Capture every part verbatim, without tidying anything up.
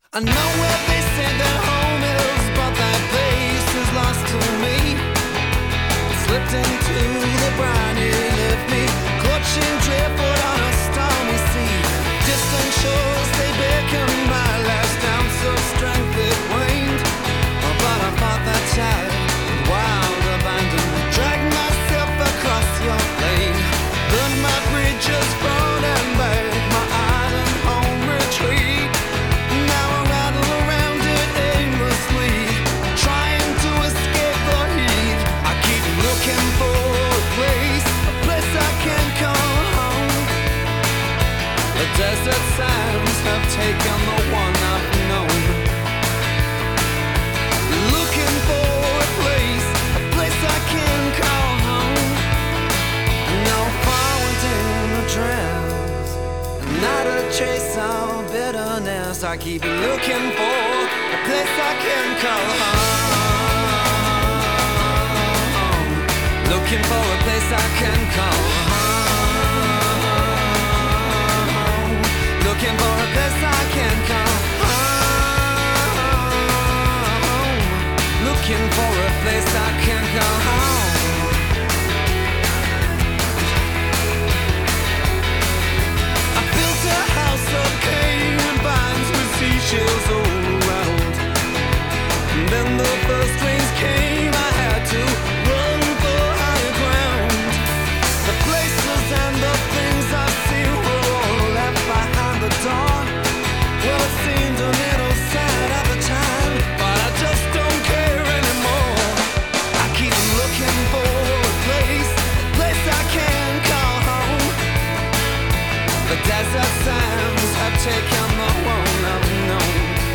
I know where they say that home is, but that place is lost to me. Slipped into the briny, left me clutching driftwood on a stormy sea. Distant shores, they beckon my last ounce of strength it waned. But I fought that tide with wild abandon, dragged myself across your plain, burned my bridges, brought and back my island home retreat. Now I rattle around it aimlessly, trying to escape the heat. I keep looking for a place, a place I can call home. The desert sands have taken the one I've known. Looking for a place, a place I can call home. No forward in the drowns, not a trace of bitterness. I keep looking for a place I can call home. Looking for a place I can call home. Looking for a place I can call home. Looking for a place I can call home. I built a house of cane and vines with seashells all around. And then the first rains came, I had to run for higher ground. The places and the things I see were all left behind the door. Well, it seemed a little sad at the time, but I just don't care anymore. I keep looking for a place, a place I can call home. The desert sands have taken the one I've known.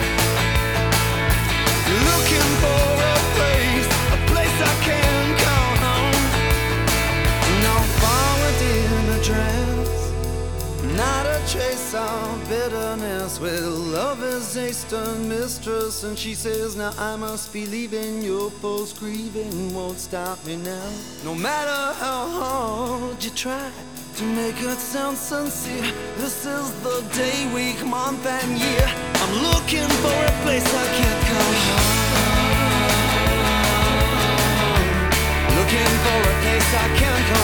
Looking for a place, a place I can call home. No forward in a dress, not a trace of bitterness. Well, love is a mistress, and she says now I must be leaving. Your post grieving won't stop me now. No matter how hard you try to make it sound sincere, this is the day, week, month, and year. I'm looking for a place I can call home. Looking for a place I can call